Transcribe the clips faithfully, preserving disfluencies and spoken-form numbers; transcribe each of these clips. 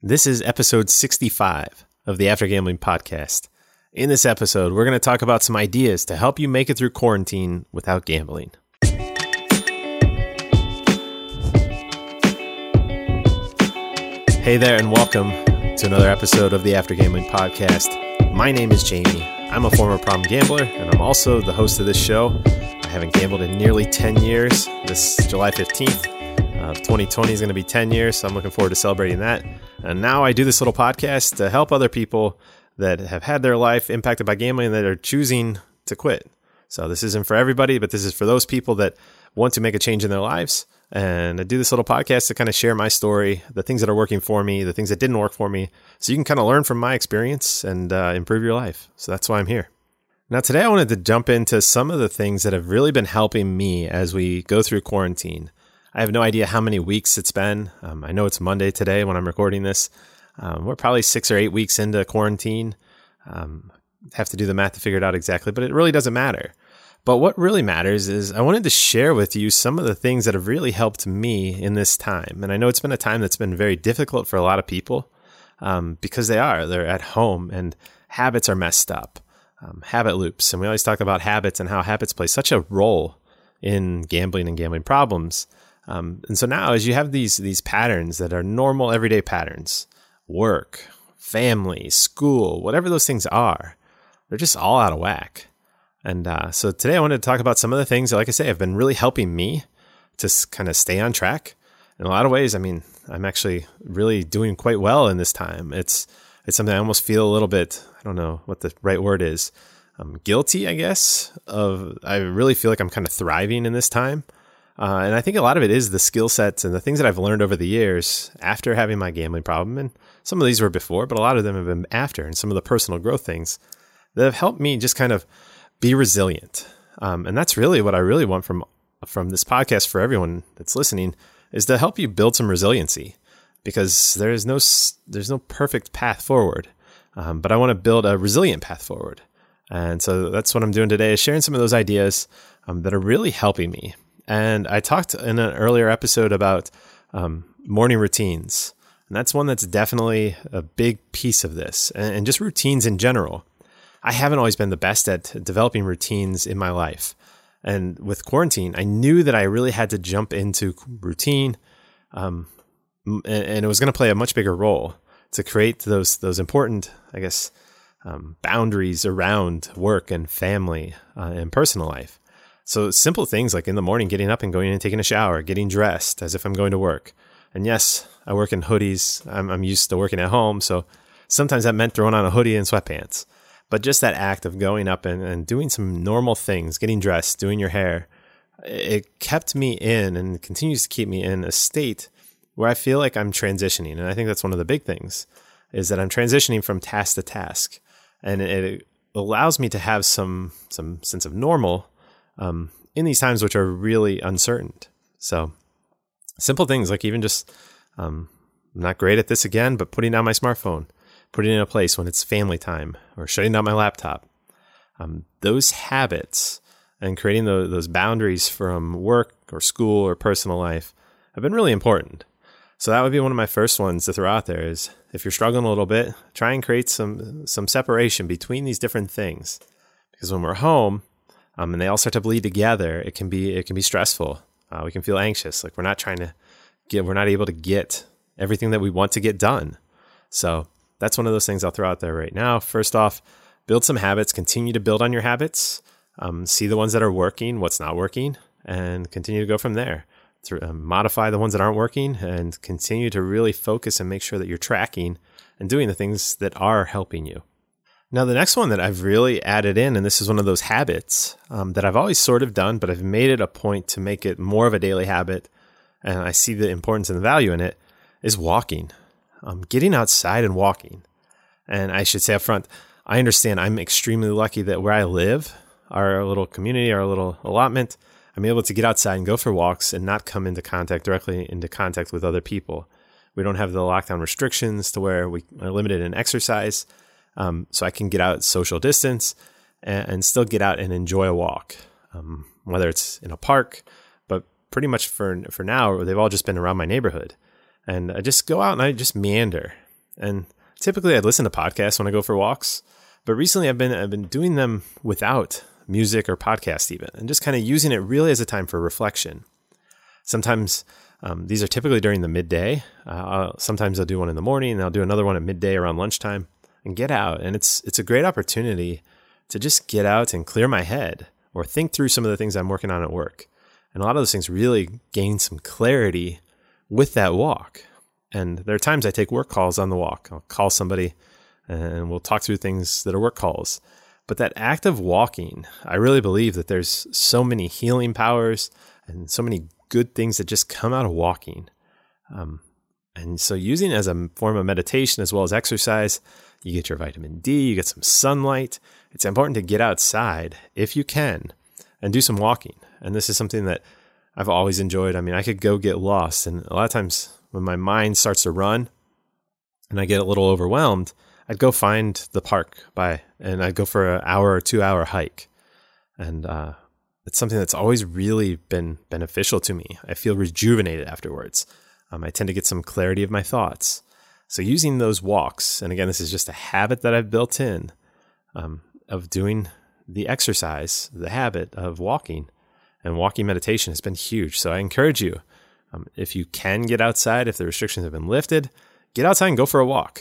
This is episode sixty-five of the After Gambling Podcast. In this episode, we're going to talk about some ideas to help you make it through quarantine without gambling. Hey there, and welcome to another episode of the After Gambling Podcast. My name is Jamie. I'm a former problem gambler, and I'm also the host of this show. I haven't gambled in nearly ten years. This July fifteenth of twenty twenty is going to be ten years, so I'm looking forward to celebrating that. And now I do this little podcast to help other people that have had their life impacted by gambling that are choosing to quit. So this isn't for everybody, but this is for those people that want to make a change in their lives. And I do this little podcast to kind of share my story, the things that are working for me, the things that didn't work for me, so you can kind of learn from my experience and uh, improve your life. So that's why I'm here. Now today I wanted to jump into some of the things that have really been helping me as we go through quarantine. I have no idea how many weeks it's been. Um, I know it's Monday today when I'm recording this. Um, we're probably six or eight weeks into quarantine. Um, have to do the math to figure it out exactly, but it really doesn't matter. But what really matters is I wanted to share with you some of the things that have really helped me in this time. And I know it's been a time that's been very difficult for a lot of people um, because they are. They're at home and habits are messed up. Um, habit loops. And we always talk about habits and how habits play such a role in gambling and gambling problems. Um, and so now as you have these these patterns that are normal everyday patterns, work, family, school, whatever those things are, they're just all out of whack. And uh, so today I wanted to talk about some of the things that, like I say, have been really helping me to s- kind of stay on track. In a lot of ways, I mean, I'm actually really doing quite well in this time. It's it's something I almost feel a little bit, I don't know what the right word is, um, guilty, I guess, of, I really feel like I'm kind of thriving in this time. Uh, and I think a lot of it is the skill sets and the things that I've learned over the years after having my gambling problem. And some of these were before, but a lot of them have been after. And some of the personal growth things that have helped me just kind of be resilient. Um, and that's really what I really want from from this podcast for everyone that's listening, is to help you build some resiliency, because there is no there's no perfect path forward. Um, but I want to build a resilient path forward. And so that's what I'm doing today, is sharing some of those ideas um, that are really helping me. And I talked in an earlier episode about um, morning routines. And that's one that's definitely a big piece of this, and, and just routines in general. I haven't always been the best at developing routines in my life. And with quarantine, I knew that I really had to jump into routine. Um, and, and it was going to play a much bigger role to create those those important, I guess, um, boundaries around work and family uh, and personal life. So simple things like in the morning, getting up and going and taking a shower, getting dressed as if I'm going to work. And yes, I work in hoodies. I'm, I'm used to working at home. So sometimes that meant throwing on a hoodie and sweatpants. But just that act of going up and, and doing some normal things, getting dressed, doing your hair, it kept me in and continues to keep me in a state where I feel like I'm transitioning. And I think that's one of the big things, is that I'm transitioning from task to task. And it allows me to have some some sense of normal Um, in these times which are really uncertain. So simple things like even just, um, I'm not great at this again, but putting down my smartphone, putting it in a place when it's family time, or shutting down my laptop. Um, those habits and creating those, those boundaries from work or school or personal life have been really important. So that would be one of my first ones to throw out there, is if you're struggling a little bit, try and create some, some separation between these different things. Because when we're home, Um, and they all start to bleed together, it can be it can be stressful. Uh, we can feel anxious, like we're not trying to get, we're not able to get everything that we want to get done. So that's one of those things I'll throw out there right now. First off, build some habits. Continue to build on your habits. Um, see the ones that are working, what's not working, and continue to go from there. To, um, modify the ones that aren't working, and continue to really focus and make sure that you're tracking and doing the things that are helping you. Now, the next one that I've really added in, and this is one of those habits um, that I've always sort of done, but I've made it a point to make it more of a daily habit, and I see the importance and the value in it, is walking. Um, getting outside and walking. And I should say up front, I understand I'm extremely lucky that where I live, our little community, our little allotment, I'm able to get outside and go for walks and not come into contact, directly into contact with other people. We don't have the lockdown restrictions to where we are limited in exercise. Um, so I can get out social distance and, and still get out and enjoy a walk, um, whether it's in a park, but pretty much for for now, they've all just been around my neighborhood. And I just go out and I just meander. And typically I'd listen to podcasts when I go for walks, but recently I've been I've been doing them without music or podcast even, and just kind of using it really as a time for reflection. Sometimes um, these are typically during the midday. Uh, sometimes I'll do one in the morning, and I'll do another one at midday around lunchtime, and get out. And it's it's a great opportunity to just get out and clear my head or think through some of the things I'm working on at work. And a lot of those things really gain some clarity with that walk. And there are times I take work calls on the walk. I'll call somebody and we'll talk through things that are work calls. But that act of walking, I really believe that there's so many healing powers and so many good things that just come out of walking. Um, and so using it as a form of meditation as well as exercise, you get your vitamin D, you get some sunlight. It's important to get outside if you can and do some walking. And this is something that I've always enjoyed. I mean, I could go get lost. And a lot of times when my mind starts to run and I get a little overwhelmed, I'd go find the park by, and I'd go for an hour or two hour hike. And uh, it's something that's always really been beneficial to me. I feel rejuvenated afterwards. Um, I tend to get some clarity of my thoughts. So using those walks, and again, this is just a habit that I've built in um, of doing the exercise, the habit of walking, and walking meditation has been huge. So I encourage you, um, if you can get outside, if the restrictions have been lifted, get outside and go for a walk.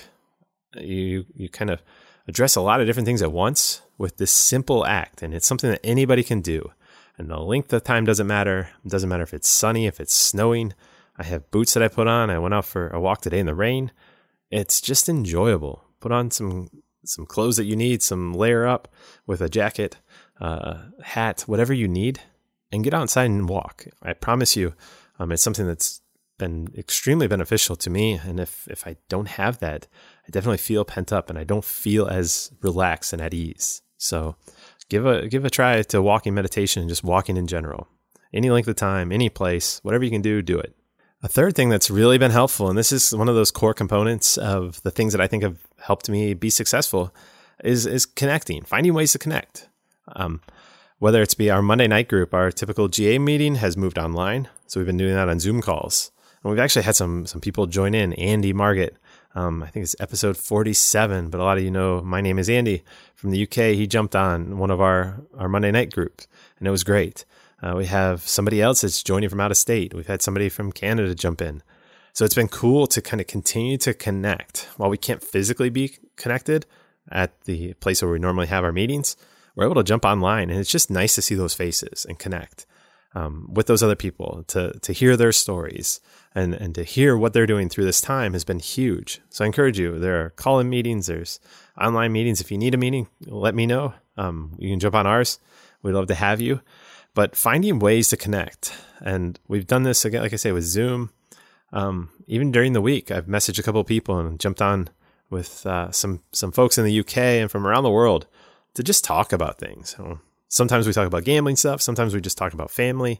You you kind of address a lot of different things at once with this simple act, and it's something that anybody can do. And the length of time doesn't matter. It doesn't matter if it's sunny, if it's snowing. I have boots that I put on. I went out for a walk today in the rain. It's just enjoyable. Put on some some clothes that you need, some layer up with a jacket, uh, hat, whatever you need, and get outside and walk. I promise you, um, it's something that's been extremely beneficial to me. And if if I don't have that, I definitely feel pent up and I don't feel as relaxed and at ease. So give a give a try to walking meditation and just walking in general. Any length of time, any place, whatever you can do, do it. A third thing that's really been helpful, and this is one of those core components of the things that I think have helped me be successful, is is connecting, finding ways to connect. Um, whether it's be our Monday night group, our typical G A meeting has moved online. So we've been doing that on Zoom calls. And we've actually had some some people join in. Andy Margett, um, I think it's episode forty-seven, but a lot of you know my name is Andy from the U K. He jumped on one of our, our Monday night groups, and it was great. Uh, we have somebody else that's joining from out of state. We've had somebody from Canada jump in. So it's been cool to kind of continue to connect. While we can't physically be connected at the place where we normally have our meetings, we're able to jump online, and it's just nice to see those faces and connect um, with those other people, to to hear their stories and, and to hear what they're doing through this time has been huge. So I encourage you, there are call-in meetings, there's online meetings. If you need a meeting, let me know. Um, you can jump on ours. We'd love to have you. But finding ways to connect. And we've done this, again, like I say, with Zoom. Um, even during the week, I've messaged a couple of people and jumped on with uh, some some folks in the U K and from around the world to just talk about things. Sometimes we talk about gambling stuff. Sometimes we just talk about family.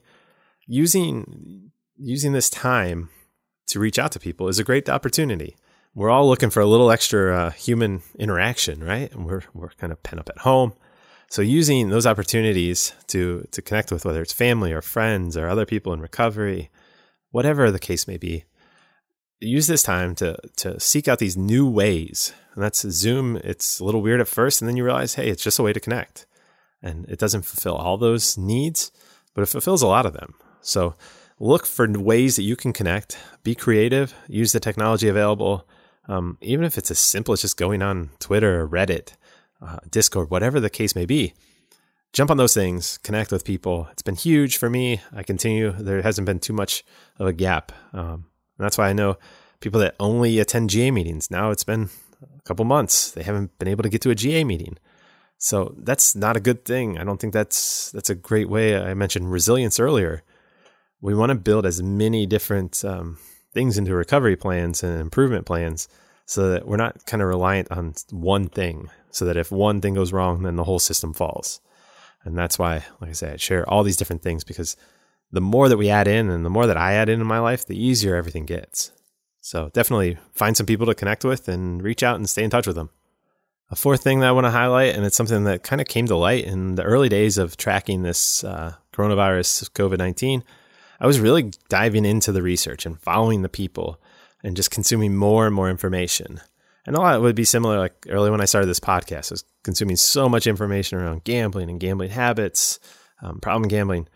Using using this time to reach out to people is a great opportunity. We're all looking for a little extra uh, human interaction, right? And we're we're kind of pent up at home. So using those opportunities to to connect with, whether it's family or friends or other people in recovery, whatever the case may be, use this time to to seek out these new ways. And that's Zoom. It's a little weird at first, and then you realize, hey, it's just a way to connect. And it doesn't fulfill all those needs, but it fulfills a lot of them. So look for ways that you can connect, be creative, use the technology available, um, even if it's as simple as just going on Twitter or Reddit, Uh, Discord, whatever the case may be. Jump on those things, connect with people. It's been huge for me. I continue. There hasn't been too much of a gap. Um, and that's why I know people that only attend G A meetings. Now it's been a couple months. They haven't been able to get to a G A meeting. So that's not a good thing. I don't think that's that's a great way. I mentioned resilience earlier. We want to build as many different um, things into recovery plans and improvement plans so that we're not kind of reliant on one thing, so that if one thing goes wrong, then the whole system falls. And that's why, like I say, I share all these different things, because the more that we add in and the more that I add in in my life, the easier everything gets. So definitely find some people to connect with and reach out and stay in touch with them. A fourth thing that I want to highlight, and it's something that kind of came to light in the early days of tracking this uh, coronavirus, COVID nineteen, I was really diving into the research and following the people and just consuming more and more information. And a lot would be similar, like early when I started this podcast, I was consuming so much information around gambling and gambling habits, um, problem gambling.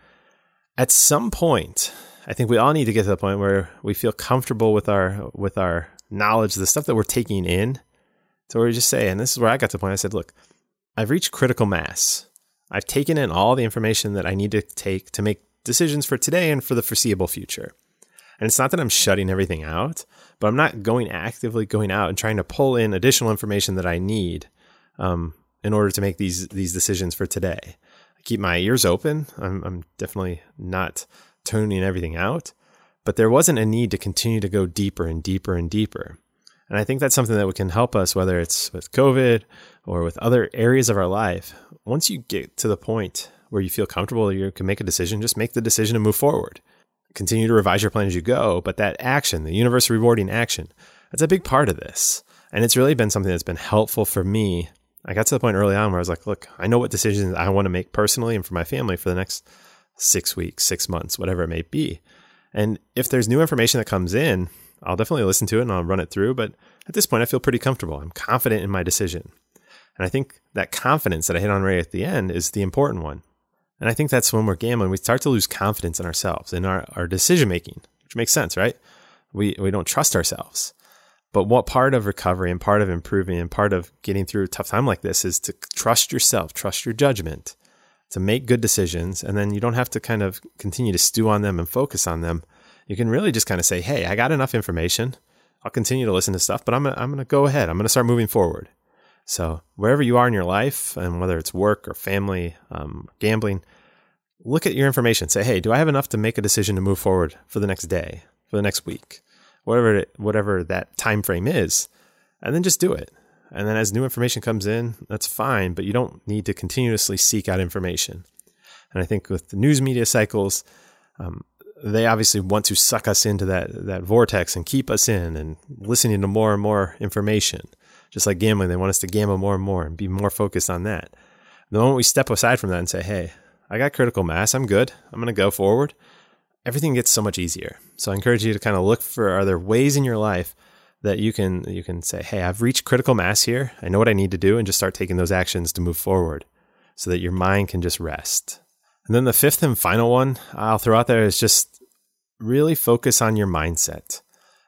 At some point, I think we all need to get to the point where we feel comfortable with our with our knowledge, the stuff that we're taking in. So we just say, and this is where I got to the point, I said, look, I've reached critical mass. I've taken in all the information that I need to take to make decisions for today and for the foreseeable future. And it's not that I'm shutting everything out, but I'm not going actively going out and trying to pull in additional information that I need um, in order to make these these decisions for today. I keep my ears open. I'm, I'm definitely not tuning everything out, but there wasn't a need to continue to go deeper and deeper and deeper. And I think that's something that can help us, whether it's with COVID or with other areas of our life. Once you get to the point where you feel comfortable, you can make a decision, just make the decision and move forward. Continue to revise your plan as you go, but that action, the universe rewarding action, that's a big part of this. And it's really been something that's been helpful for me. I got to the point early on where I was like, look, I know what decisions I want to make personally and for my family for the next six weeks, six months, whatever it may be. And if there's new information that comes in, I'll definitely listen to it and I'll run it through. But at this point, I feel pretty comfortable. I'm confident in my decision. And I think that confidence that I hit on right at the end is the important one. And I think that's when we're gambling, we start to lose confidence in ourselves, in our, our decision-making, which makes sense, right? We we don't trust ourselves. But what part of recovery and part of improving and part of getting through a tough time like this is to trust yourself, trust your judgment, to make good decisions. And then you don't have to kind of continue to stew on them and focus on them. You can really just kind of say, hey, I got enough information. I'll continue to listen to stuff, but I'm gonna, I'm going to go ahead. I'm going to start moving forward. So wherever you are in your life, and whether it's work or family, um, gambling, look at your information. Say, hey, do I have enough to make a decision to move forward for the next day, for the next week, whatever it, whatever that time frame is, and then just do it. And then as new information comes in, that's fine, but you don't need to continuously seek out information. And I think with the news media cycles, um, they obviously want to suck us into that that vortex and keep us in and listening to more and more information. Just like gambling, they want us to gamble more and more and be more focused on that. The moment we step aside from that and say, hey, I got critical mass, I'm good, I'm going to go forward, everything gets so much easier. So I encourage you to kind of look for, are there ways in your life that you can you can say, hey, I've reached critical mass here, I know what I need to do, and just start taking those actions to move forward so that your mind can just rest. And then the fifth and final one I'll throw out there is just really focus on your mindset.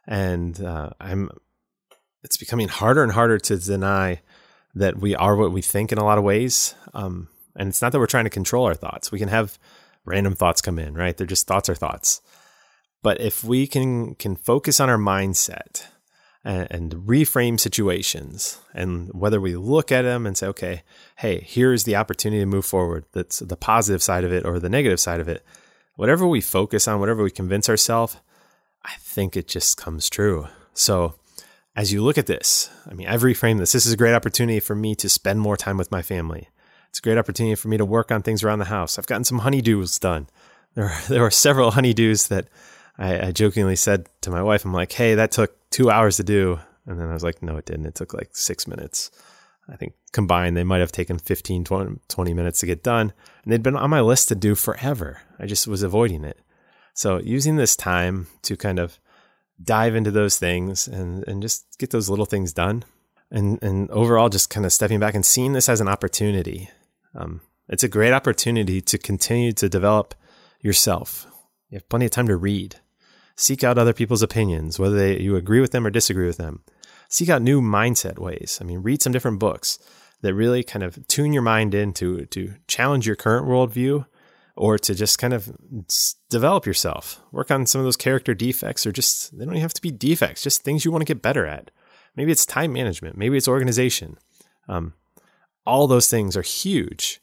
And uh, I'm it's becoming harder and harder to deny that we are what we think in a lot of ways. Um, and it's not that we're trying to control our thoughts. We can have random thoughts come in, right? They're just thoughts are thoughts. But if we can can focus on our mindset and, and reframe situations, and whether we look at them and say, okay, hey, here's the opportunity to move forward. That's the positive side of it or the negative side of it. Whatever we focus on, whatever we convince ourselves, I think it just comes true. So as you look at this, I mean, I've reframed this. This is a great opportunity for me to spend more time with my family. It's a great opportunity for me to work on things around the house. I've gotten some honeydews done. There were, there were several honeydews that I, I jokingly said to my wife, I'm like, hey, that took two hours to do. And then I was like, no, it didn't. It took like six minutes. I think combined, they might have taken fifteen, twenty minutes to get done. And they'd been on my list to do forever. I just was avoiding it. So using this time to kind of dive into those things and, and just get those little things done. And, and overall, just kind of stepping back and seeing this as an opportunity. Um, it's a great opportunity to continue to develop yourself. You have plenty of time to read. Seek out other people's opinions, whether they, you agree with them or disagree with them. Seek out new mindset ways. I mean, read some different books that really kind of tune your mind in to, to challenge your current worldview, or to just kind of develop yourself. Work on some of those character defects, or just, they don't even have to be defects, just things you want to get better at. Maybe it's time management. Maybe it's organization. Um, all those things are huge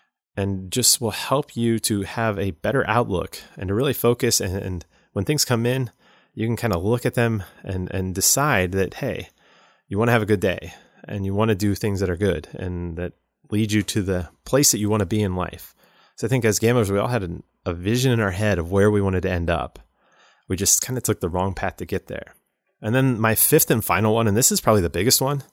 and just will help you to have a better outlook and to really focus. And, and when things come in, you can kind of look at them and, and decide that, hey, you want to have a good day and you want to do things that are good and that lead you to the place that you want to be in life. So I think as gamblers, we all had a, a vision in our head of where we wanted to end up. We just kind of took the wrong path to get there. And then my fifth and final one, and this is probably the biggest one,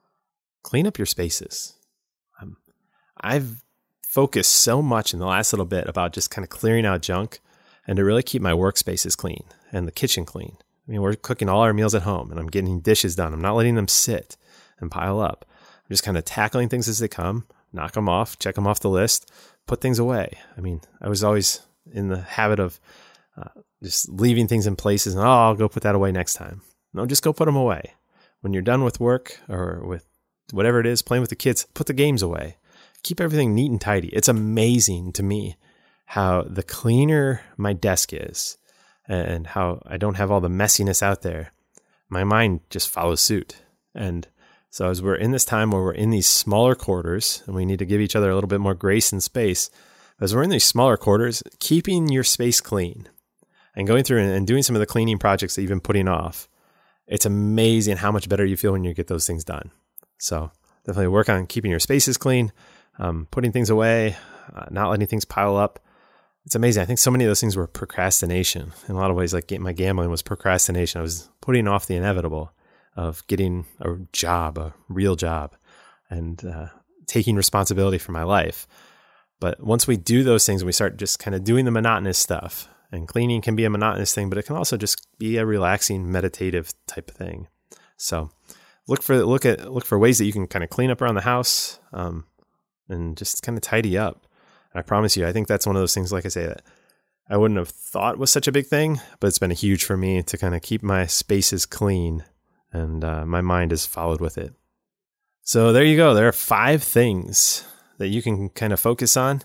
clean up your spaces. Um, I've focused so much in the last little bit about just kind of clearing out junk and to really keep my workspaces clean and the kitchen clean I mean, we're cooking all our meals at home and I'm getting dishes done. I'm not letting them sit and pile up. I'm just kind of tackling things as they come, knock them off, check them off the list, put things away. I mean, I was always in the habit of uh, just leaving things in places and, oh, I'll go put that away next time. No, just go put them away. When you're done with work or with whatever it is, playing with the kids, put the games away. Keep everything neat and tidy. It's amazing to me how the cleaner my desk is and how I don't have all the messiness out there, my mind just follows suit. And so as we're in this time where we're in these smaller quarters and we need to give each other a little bit more grace and space, as we're in these smaller quarters, keeping your space clean and going through and doing some of the cleaning projects that you've been putting off, it's amazing how much better you feel when you get those things done. So definitely work on keeping your spaces clean, um, putting things away, uh, not letting things pile up. It's amazing. I think so many of those things were procrastination. In a lot of ways, like my gambling was procrastination. I was putting off the inevitable of getting a job, a real job, and uh, taking responsibility for my life. But once we do those things, we start just kind of doing the monotonous stuff. And cleaning can be a monotonous thing, but it can also just be a relaxing, meditative type of thing. So look for look at look for ways that you can kind of clean up around the house um, and just kind of tidy up. And I promise you, I think that's one of those things, like I say, that I wouldn't have thought was such a big thing, but it's been huge for me to kind of keep my spaces clean, and uh, my mind has followed with it. So there you go. There are five things that you can kind of focus on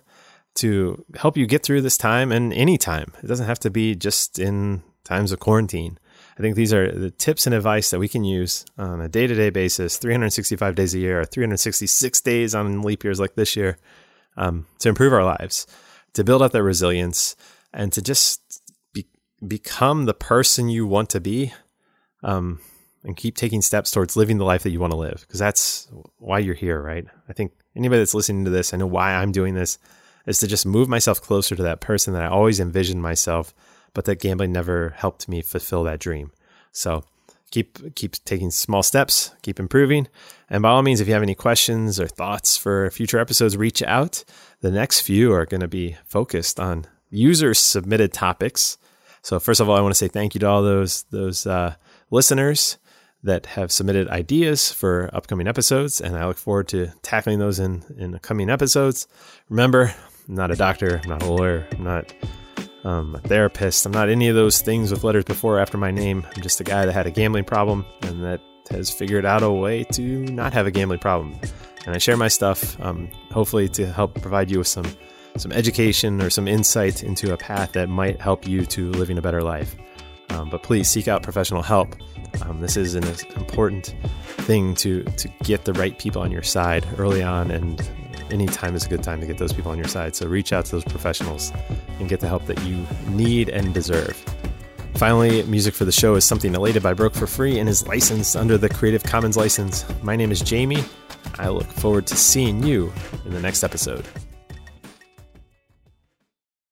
to help you get through this time, and any time. It doesn't have to be just in times of quarantine. I think these are the tips and advice that we can use on a day-to-day basis, three hundred sixty-five days a year, or three hundred sixty-six days on leap years like this year, um, to improve our lives, to build up that resilience, and to just be, become the person you want to be, um, and keep taking steps towards living the life that you want to live, because that's why you're here, right? I think anybody that's listening to this, I know why I'm doing this, is to just move myself closer to that person that I always envisioned myself, but that gambling never helped me fulfill that dream. So keep keep taking small steps, keep improving. And by all means, if you have any questions or thoughts for future episodes, reach out. The next few are going to be focused on user-submitted topics. So first of all, I want to say thank you to all those those uh, listeners that have submitted ideas for upcoming episodes, and I look forward to tackling those in, in coming episodes. Remember, I'm not a doctor, I'm not a lawyer, I'm not um, a therapist, I'm not any of those things with letters before or after my name. I'm just a guy that had a gambling problem and that has figured out a way to not have a gambling problem. And I share my stuff, um, hopefully to help provide you with some, some education or some insight into a path that might help you to living a better life. Um, but please seek out professional help. Um, this is an important thing to to get the right people on your side early on, and any time is a good time to get those people on your side. So reach out to those professionals and get the help that you need and deserve. Finally, music for the show is Something Elated by Broke for Free and is licensed under the Creative Commons license. My name is Jamie. I look forward to seeing you in the next episode.